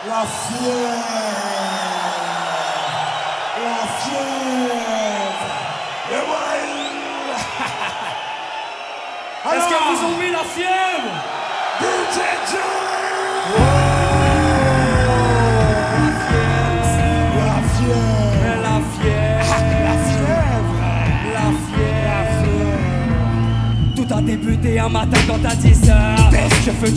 La fièvre. La fièvre. Et voilà. Est-ce que vous ont mis la fièvre? DJ Joe. La fièvre. La fièvre. La fièvre. Tout a débuté un matin quand à 10h. Je fais